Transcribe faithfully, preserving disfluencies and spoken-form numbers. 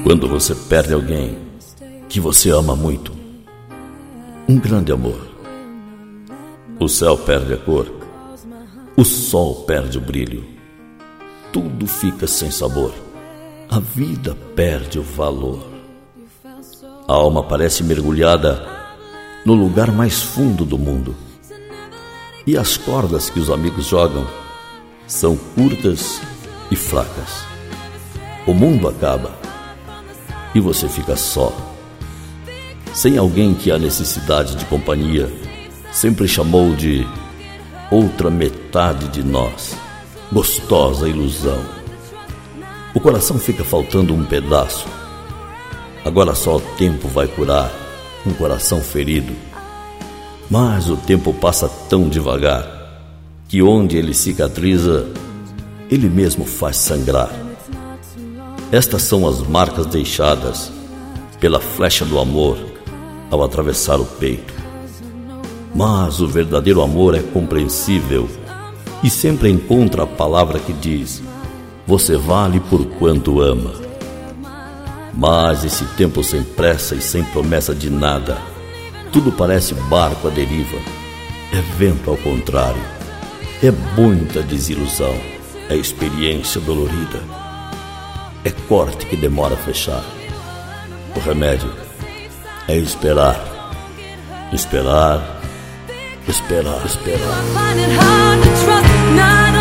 Quando você perde alguém que você ama muito, um grande amor, o céu perde a cor, o sol perde o brilho, tudo fica sem sabor, a vida perde o valor. A alma parece mergulhada no lugar mais fundo do mundo, e as cordas que os amigos jogam são curtas e fracas. O mundo acaba e você fica só, sem alguém que a necessidade de companhia sempre chamou de outra metade de nós, gostosa ilusão. O coração fica faltando um pedaço. Agora só o tempo vai curar um coração ferido. Mas o tempo passa tão devagar que onde ele cicatriza, ele mesmo faz sangrar. Estas são as marcas deixadas pela flecha do amor ao atravessar o peito. Mas o verdadeiro amor é compreensível e sempre encontra a palavra que diz: você vale por quanto ama. Mas esse tempo sem pressa e sem promessa de nada, tudo parece barco à deriva, é vento ao contrário, é muita desilusão, é experiência dolorida, é corte que demora a fechar. O remédio é esperar, esperar, esperar, esperar.